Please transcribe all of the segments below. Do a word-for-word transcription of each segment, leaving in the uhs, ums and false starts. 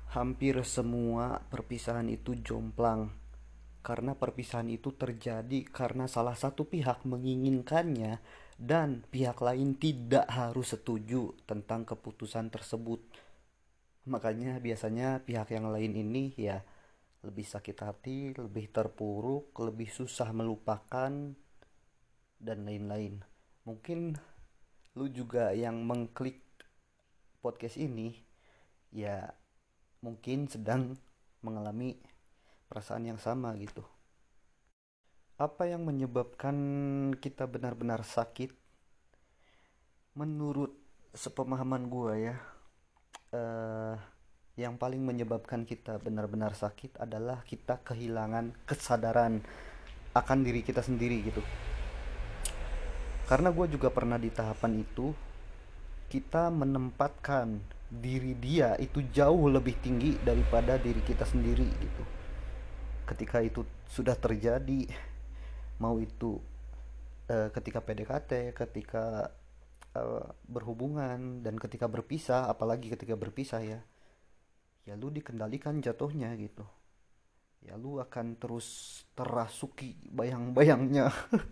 Hampir semua perpisahan itu jomplang, karena perpisahan itu terjadi karena salah satu pihak menginginkannya dan pihak lain tidak harus setuju tentang keputusan tersebut. Makanya biasanya pihak yang lain ini ya lebih sakit hati, lebih terpuruk, lebih susah melupakan, dan lain-lain. Mungkin lu juga yang mengklik podcast ini ya mungkin sedang mengalami perasaan yang sama gitu. Apa yang menyebabkan kita benar-benar sakit? Menurut sepemahaman gue ya, eh, yang paling menyebabkan kita benar-benar sakit adalah kita kehilangan kesadaran akan diri kita sendiri gitu. Karena gue juga pernah di tahapan itu, kita menempatkan diri dia itu jauh lebih tinggi daripada diri kita sendiri gitu. Ketika itu sudah terjadi, mau itu eh, ketika P D K T, ketika eh, berhubungan, dan ketika berpisah, apalagi ketika berpisah ya, ya lu dikendalikan jatuhnya gitu. Ya lu akan terus terasuki bayang-bayangnya.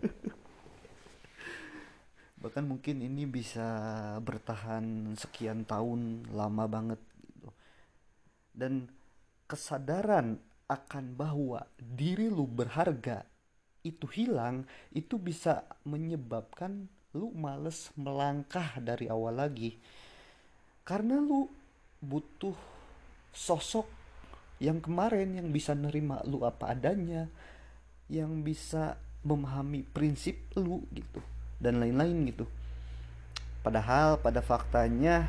Bahkan mungkin ini bisa bertahan sekian tahun, lama banget gitu. Dan kesadaran akan bahwa diri lu berharga itu hilang, itu bisa menyebabkan lu males melangkah dari awal lagi. Karena lu butuh sosok yang kemarin yang bisa nerima lu apa adanya, yang bisa memahami prinsip lu gitu, dan lain-lain gitu. Padahal pada faktanya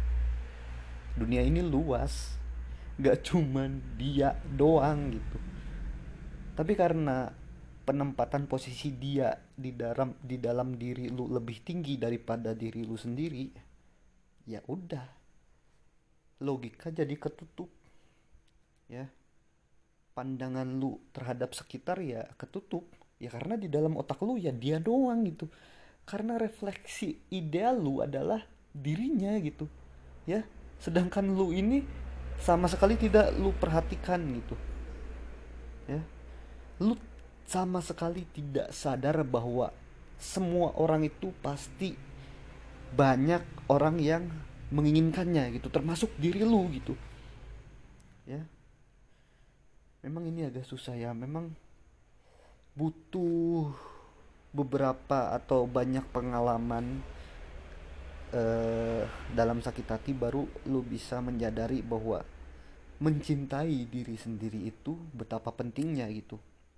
dunia ini luas, gak cuman dia doang gitu. Tapi karena penempatan posisi dia di dalam di dalam diri lu lebih tinggi daripada diri lu sendiri, ya udah, logika jadi ketutup ya. Pandangan lu terhadap sekitar ya ketutup. Ya karena di dalam otak lu ya dia doang gitu. Karena refleksi ideal lu adalah dirinya gitu. Ya, sedangkan lu ini sama sekali tidak lu perhatikan gitu. Ya, lu sama sekali tidak sadar bahwa semua orang itu pasti banyak orang yang menginginkannya gitu, termasuk diri lu gitu. Ya, memang ini agak susah ya. Memang butuh beberapa atau banyak pengalaman eh, dalam sakit hati baru lu bisa menyadari bahwa mencintai diri sendiri itu betapa pentingnya gitu.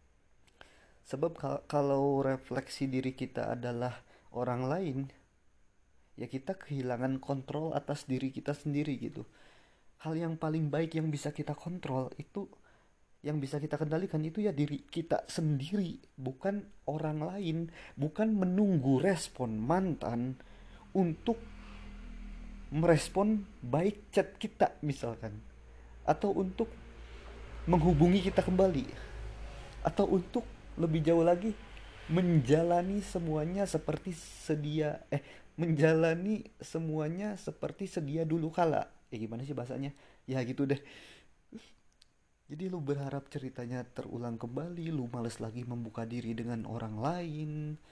Sebab kal- kalau refleksi diri kita adalah orang lain, ya kita kehilangan kontrol atas diri kita sendiri gitu. Hal yang paling baik yang bisa kita kontrol itu, yang bisa kita kendalikan itu ya diri kita sendiri, bukan orang lain, bukan menunggu respon mantan untuk merespon baik chat kita misalkan, atau untuk menghubungi kita kembali, atau untuk lebih jauh lagi menjalani semuanya seperti sedia eh menjalani semuanya seperti sedia dulu kala. Ya gimana sih bahasanya? Ya gitu deh. Jadi lu berharap ceritanya terulang kembali, lu males lagi membuka diri dengan orang lain.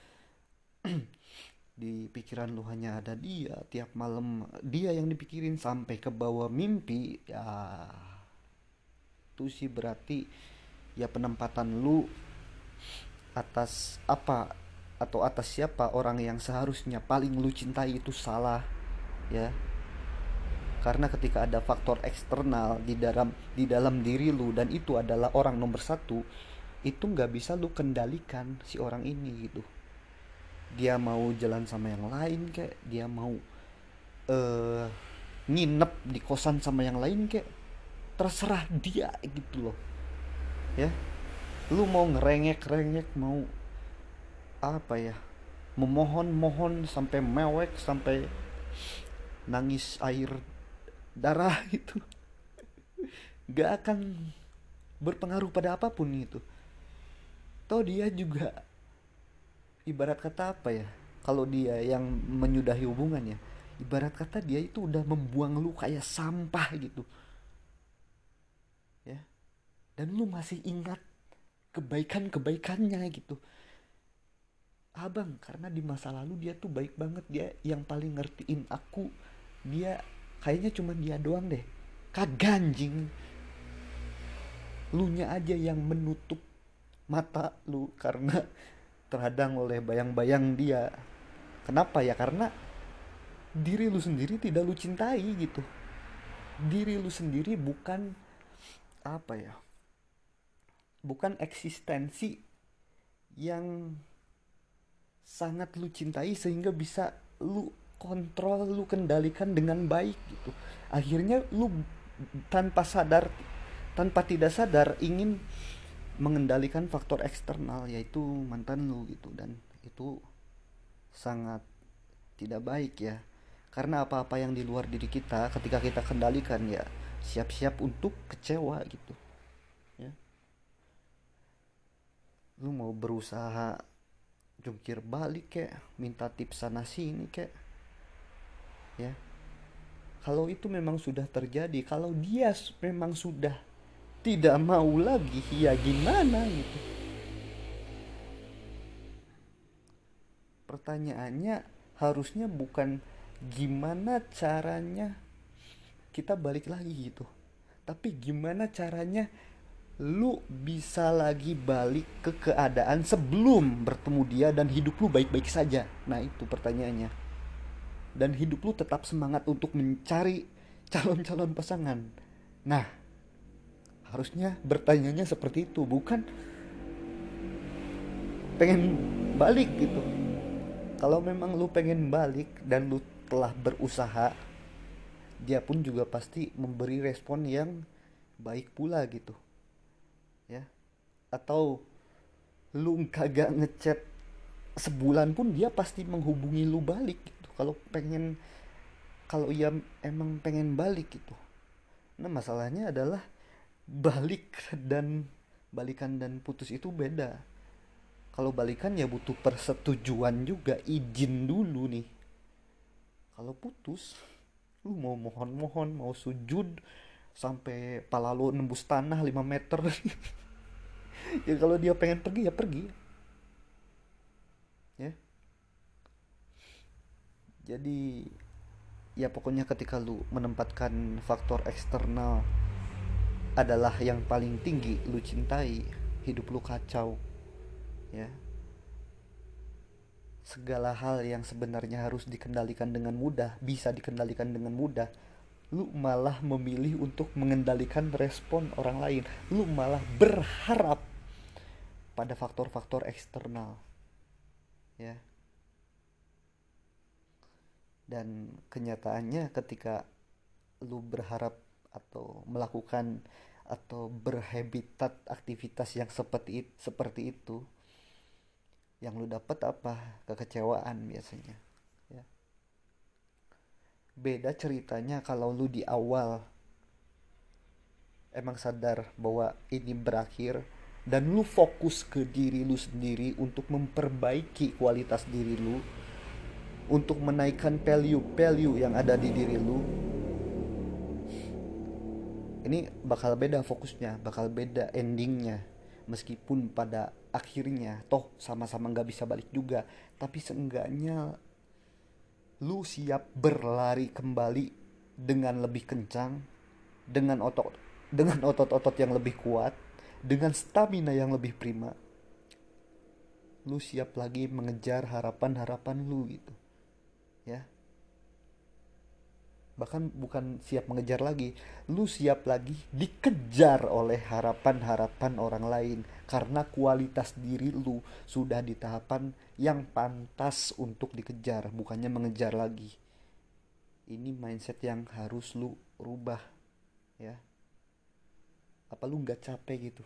Di pikiran lu hanya ada dia, tiap malam dia yang dipikirin sampai ke bawah mimpi. Ya itu sih berarti ya penempatan lu atas apa atau atas siapa orang yang seharusnya paling lu cintai itu salah ya. Karena ketika ada faktor eksternal di dalam di dalam diri lu dan itu adalah orang nomor satu, itu nggak bisa lu kendalikan si orang ini gitu. Dia mau jalan sama yang lain kayak, dia mau eh nginep di kosan sama yang lain kayak, terserah dia gitu loh ya. Lu mau ngerengek-rengek, mau apa ya, memohon-mohon sampai mewek, sampai nangis air darah itu gak akan berpengaruh pada apapun itu. Toh dia juga ibarat kata apa ya, kalau dia yang menyudahi hubungannya, ibarat kata dia itu udah membuang lu kayak sampah gitu. dan lu masih ingat kebaikan-kebaikannya gitu. Abang, karena di masa lalu dia tuh baik banget, dia yang paling ngertiin aku, dia kayaknya cuma dia doang deh. Kagak anjing, lu nya aja yang menutup mata lu karena terhadang oleh bayang-bayang dia. Kenapa ya? Karena diri lu sendiri tidak lu cintai gitu. Diri lu sendiri bukan apa ya? Bukan eksistensi yang sangat lu cintai sehingga bisa lu kontrol, lu kendalikan dengan baik gitu. Akhirnya lu tanpa sadar, tanpa tidak sadar ingin mengendalikan faktor eksternal yaitu mantan lu gitu, dan itu sangat tidak baik ya. Karena apa-apa yang di luar diri kita ketika kita kendalikan ya siap-siap untuk kecewa gitu ya. Lu mau berusaha jungkir balik kek, minta tips sana sini kek ya. Kalau itu memang sudah terjadi, kalau dia memang sudah tidak mau lagi, ya gimana gitu. Pertanyaannya harusnya bukan gimana caranya kita balik lagi gitu, tapi gimana caranya lu bisa lagi balik ke keadaan sebelum bertemu dia dan hidup lu baik-baik saja. Nah itu pertanyaannya. Dan hidup lu tetap semangat untuk mencari calon-calon pasangan. Nah, harusnya bertanyanya seperti itu, bukan pengen balik gitu. Kalau memang lu pengen balik dan lu telah berusaha, dia pun juga pasti memberi respon yang baik pula gitu ya. Atau lu kagak ngechat sebulan pun dia pasti menghubungi lu balik gitu kalau pengen, kalau ia emang pengen balik gitu. Nah masalahnya adalah balik dan balikan dan putus itu beda. Kalau balikan ya butuh persetujuan juga, izin dulu nih. Kalau putus, lu mau mohon-mohon, mau sujud sampai pala lu nembus tanah lima meter. Ya kalau dia pengen pergi ya pergi ya. Jadi ya pokoknya ketika lu menempatkan faktor eksternal adalah yang paling tinggi lu cintai, hidup lu kacau ya. Segala hal yang sebenarnya harus dikendalikan dengan mudah bisa dikendalikan dengan mudah, lu malah memilih untuk mengendalikan respon orang lain. Lu malah berharap pada faktor-faktor eksternal ya. Dan kenyataannya ketika lu berharap atau melakukan atau berhabitat aktivitas yang seperti seperti itu, yang lu dapat apa? Kekecewaan biasanya ya. Beda ceritanya kalau lu di awal emang sadar bahwa ini berakhir dan lu fokus ke diri lu sendiri untuk memperbaiki kualitas diri lu, untuk menaikkan value-value yang ada di diri lu. Ini bakal beda fokusnya, bakal beda endingnya. Meskipun pada akhirnya toh sama-sama nggak bisa balik juga, tapi seenggaknya lu siap berlari kembali dengan lebih kencang, dengan otot dengan otot-otot yang lebih kuat, dengan stamina yang lebih prima. Lu siap lagi mengejar harapan-harapan lu gitu ya. Bahkan bukan siap mengejar lagi, lu siap lagi dikejar oleh harapan-harapan orang lain karena kualitas diri lu sudah di tahapan yang pantas untuk dikejar, bukannya mengejar lagi. Ini mindset yang harus lu rubah ya. Apa lu nggak capek gitu?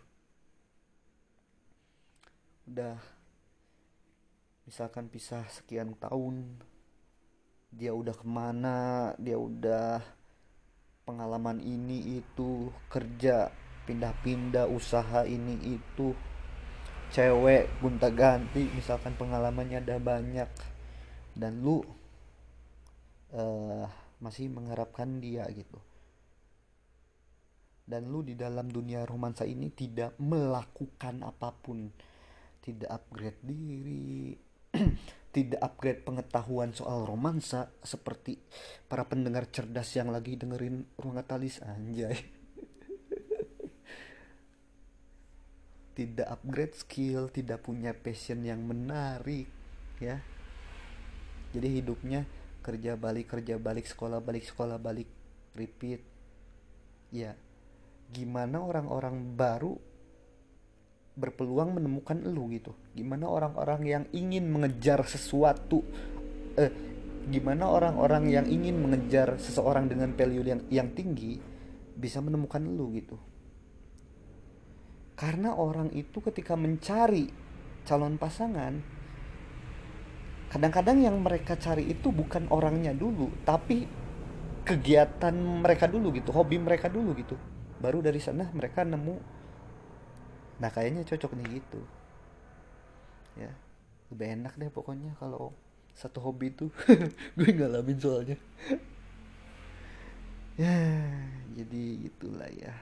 Udah misalkan pisah sekian tahun, dia udah kemana, dia udah pengalaman ini itu, kerja pindah-pindah, usaha ini itu, cewek gonta ganti, misalkan pengalamannya ada banyak, dan lu uh, masih mengharapkan dia gitu. dan lu di dalam dunia romansa ini tidak melakukan apapun, tidak upgrade diri, tidak upgrade pengetahuan soal romansa seperti para pendengar cerdas yang lagi dengerin Ruang Katalis, anjay. Tidak upgrade skill, tidak punya passion yang menarik, ya. Jadi hidupnya kerja balik kerja balik, sekolah balik sekolah balik, repeat. Ya, gimana orang-orang baru berpeluang menemukan elu gitu? Gimana orang-orang yang ingin mengejar sesuatu, eh gimana orang-orang yang ingin mengejar seseorang dengan value yang yang tinggi bisa menemukan elu gitu? Karena orang itu ketika mencari calon pasangan, kadang-kadang yang mereka cari itu bukan orangnya dulu, tapi kegiatan mereka dulu gitu, hobi mereka dulu gitu. Baru dari sana mereka nemu, nah kayaknya cocok nih gitu. Ya, lebih enak deh pokoknya kalau satu hobi itu. Gue ngalamin soalnya. Ya, jadi itulah ya.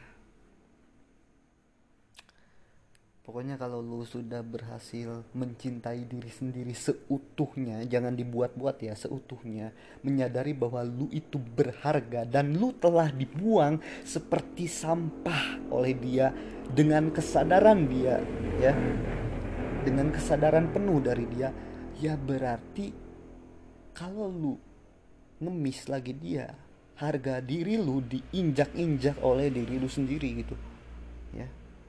Pokoknya kalau lu sudah berhasil mencintai diri sendiri seutuhnya, jangan dibuat-buat ya, seutuhnya, menyadari bahwa lu itu berharga dan lu telah dibuang seperti sampah oleh dia, dengan kesadaran dia, ya, dengan kesadaran penuh dari dia, ya berarti kalau lu ngemis lagi dia, harga diri lu diinjak-injak oleh diri lu sendiri gitu, ya.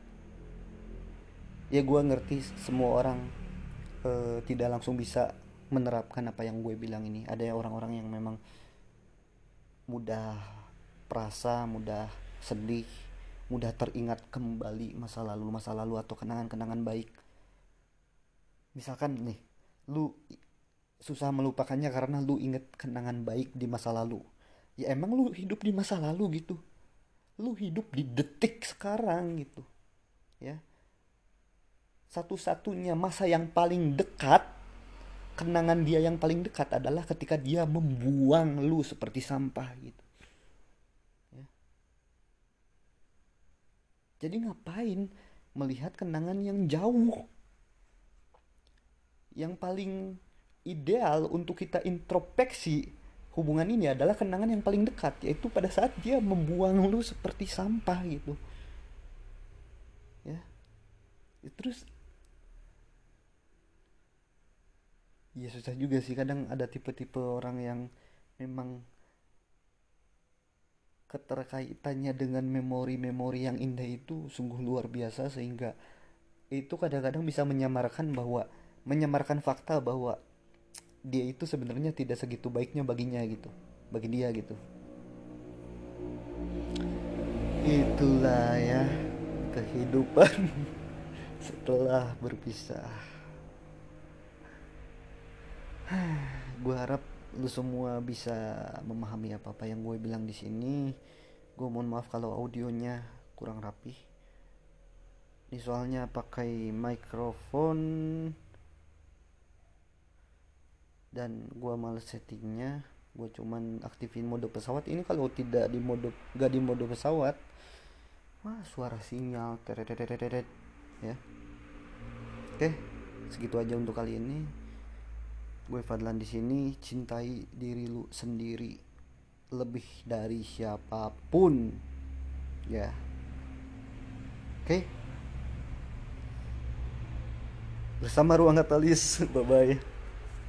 Ya gue ngerti semua orang eh, tidak langsung bisa menerapkan apa yang gue bilang ini. Ada orang-orang yang memang mudah perasa, mudah sedih, mudah teringat kembali masa lalu masa lalu atau kenangan-kenangan baik. Misalkan nih, lu susah melupakannya karena lu inget kenangan baik di masa lalu. Ya emang lu hidup di masa lalu gitu, lu hidup di detik sekarang gitu, ya. Satu-satunya masa yang paling dekat, kenangan dia yang paling dekat adalah ketika dia membuang lu seperti sampah gitu, ya. Jadi ngapain melihat kenangan yang jauh? Yang paling ideal untuk kita introspeksi hubungan ini adalah kenangan yang paling dekat, yaitu pada saat dia membuang lu seperti sampah gitu, ya. Terus ya susah juga sih, kadang ada tipe-tipe orang yang memang keterkaitannya dengan memori-memori yang indah itu sungguh luar biasa, sehingga itu kadang-kadang bisa menyamarkan bahwa menyamarkan fakta bahwa dia itu sebenarnya tidak segitu baiknya baginya gitu, bagi dia gitu. Itulah ya kehidupan setelah berpisah. Gue harap lu semua bisa memahami apa-apa yang gue bilang di sini. Gue mohon maaf kalau audionya kurang rapi. Ini soalnya pakai mikrofon dan gue males settingnya. Gue cuman aktifin mode pesawat. Ini kalau tidak di mode, gak di mode pesawat, wah suara sinyal teret, ya. Oke, segitu aja untuk kali ini. Gue Fadlan di sini. Cintai diri lu sendiri lebih dari siapapun, ya. Oke, bersama Ruang Katalis. Bye bye.